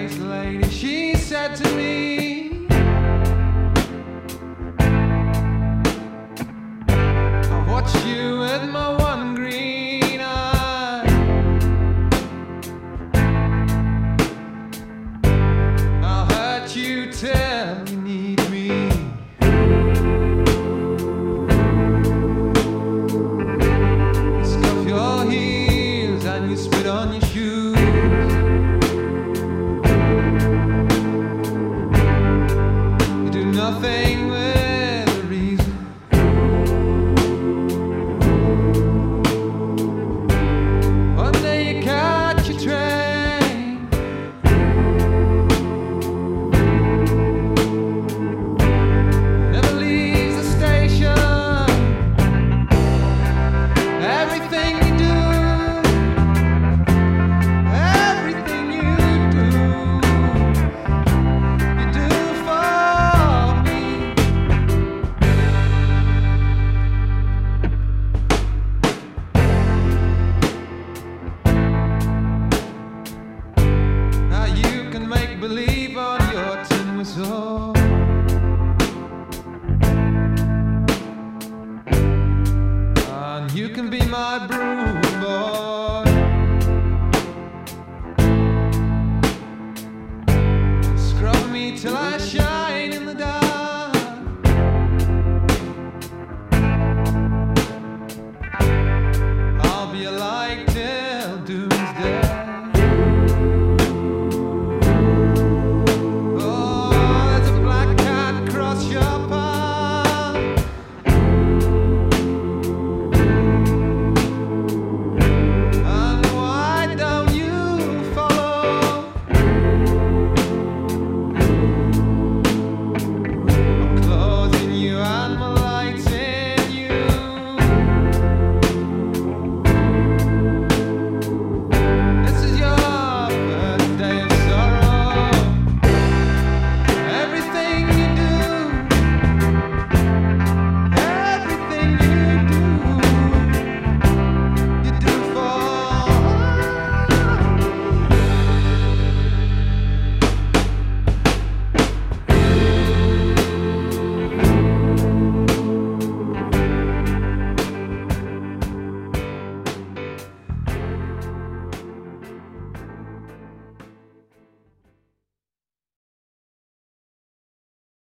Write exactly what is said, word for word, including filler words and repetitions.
face lady, she said to me, I watched you with my one green eye. I'll hurt you till you need me. You scuff your heels and you spit on your shoes. You do nothing with a reason. One day you catch your train, never leaves the station. Everything you do, everything you do, you do for me. Now you can make believe on your tin whistle, and you can be my broom boy.